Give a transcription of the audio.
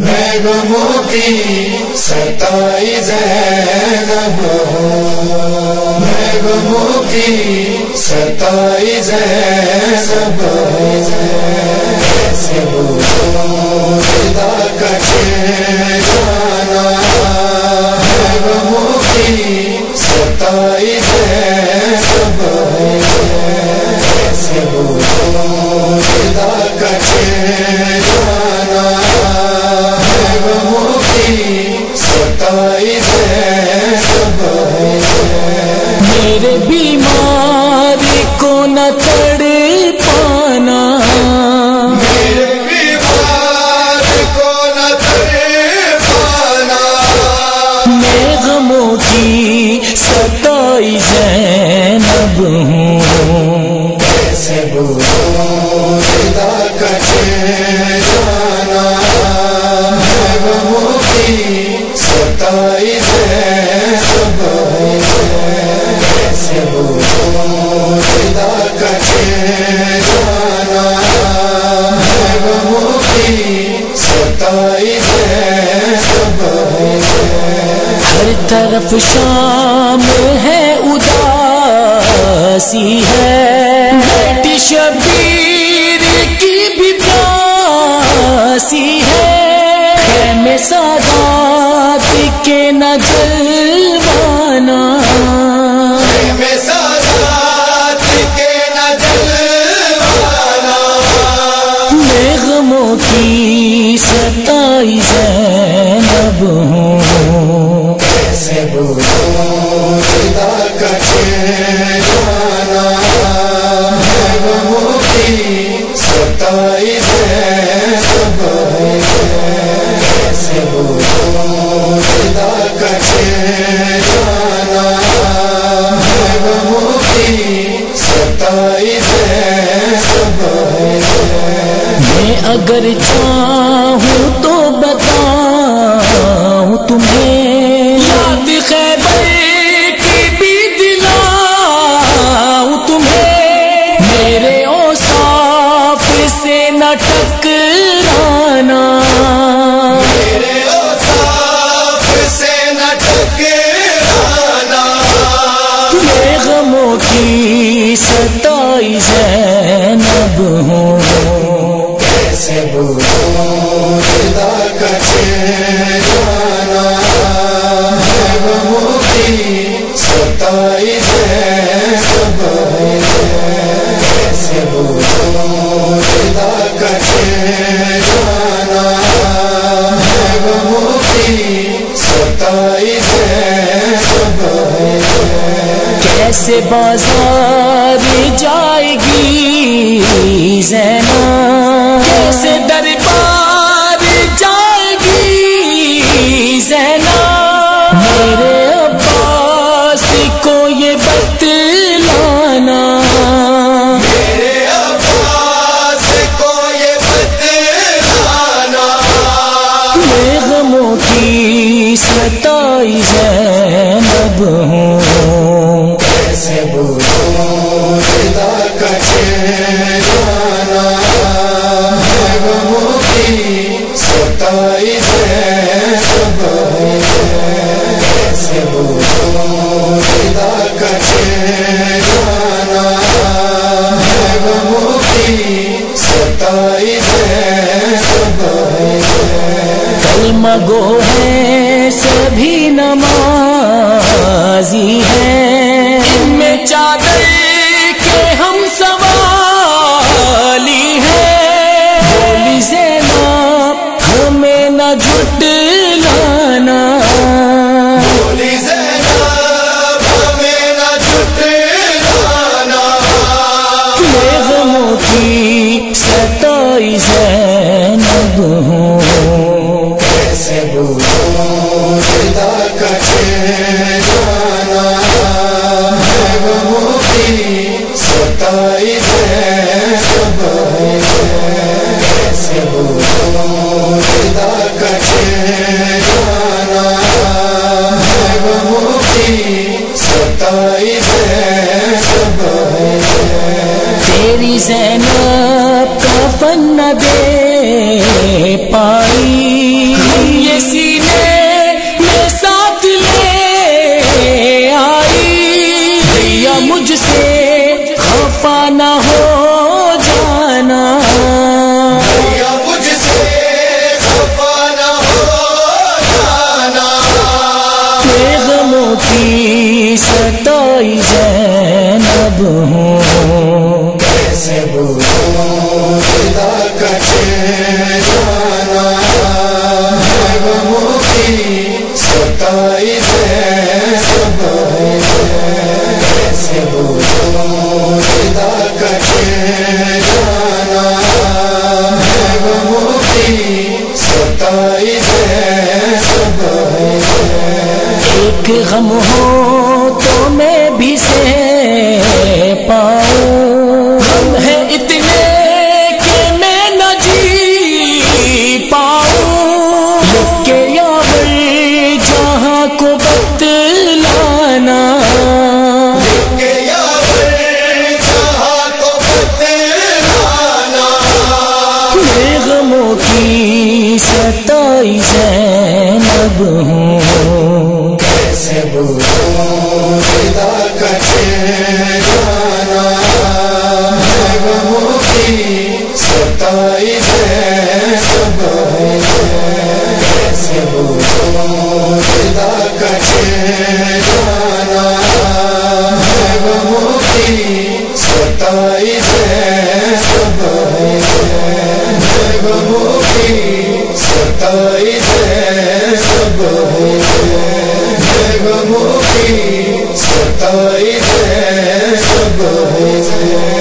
میں غموں کی ستائی زینب ہوں، میں غموں کی ستائی زینب کیسے بھولوں خدا کا جانا، میں غموں کی ستائی زینب کیسے بھولوں خدا کا جانا، میں غموں کی ستائی زینب میرے بیمار کو نہ تڑ پانا، میرے بیمار کو نہ تڑ پانا، میں غموں کی ستائی زینب ہوں، کیسے بھولوں خدا کا جانا، میں غموں کی ستائی زینب کیسے بھولوں خدا کا جانا، میں غموں کی ستائی زینب ہر طرف شام ہے اداسی ہے، بیٹی شبیر کی بھی پیاسی ہے، خیمے سادات کے نہ جلوانا، میں سادات کے نہ جلوانا، میں غموں کی ستائی زینب ہوں، کیسے بھولوں خدا کا جانا، میں غموں کی ستائی زینب کیسے بھولوں خدا کا جانا، میں غموں کی ستائی زینب میں اگر چاہوں تو بتاؤں تمہیں، یاد خیبر کی بھی دلاؤں تمہیں، میرے اوصاف سے نہ ٹکرانا، میرے اوصاف سے نہ ٹکرانا، میں غموں کی ستائی زینب ہوں، کیسے بھولوں خدا کا جانا، میں غموں کی ستائی زینب کیسے بھولوں خدا کا جانا، میں غموں کی ستائی زینب کیسے بازار جائے گی زینب، کیسے دربار جائے گی زینب، میرے عباس کو یہ بتلانا، میرے عباس کو یہ بتلانا، میں غموں کی ستائی زینب ہوں، کیسے بھولوں خدا کا جانا، میں غموں کی ستائی زینب کیسے بھولوں خدا کا جانا، میں غموں کی ستائی زینب کلمہ گو ہے سبھی نمازی ہیں، ان میں چادر کے ہم سوالی ہیں، بولی زینب ہمیں نہ جھٹلانا، بولی زینب ہمیں نہ جھٹلانا، میں غموں کی ستائی زینب ہوں، کیسے بھولوں خدا کا جانا، میں غموں کی ستائی زینب کیسے بھولوں خدا کا جانا، میں غموں کی ستائی زینب تیری زینب کا فن نہ دے پائی، کی ستائی زینب ہوں، کیسے بھولوں خدا کا جانا ہے غموں کی ستائی زینب ہوں، کیسے بھولوں خدا کا جانا ہے غموں کی ستائی زینب ہوں، ایک غم ہو تو میں بھی سہ پاؤں، غم ہے اتنے کہ میں نہ جی پاؤں، لکھ کے یاور جہاں کو بتلانا، کہ یاور جہاں کو بتلانا، میں غموں کی ستائی زینب ہوں، کیسے بھولوں خدا کا جانا ہے غموں کی ستائی زینب ہوں، کیسے بھولوں خدا کا جانا ہے غموں کی ستائی زینب ہوں، غموں کی ستائی زینب ہوں، غموں کی ستائی زینب ہوں۔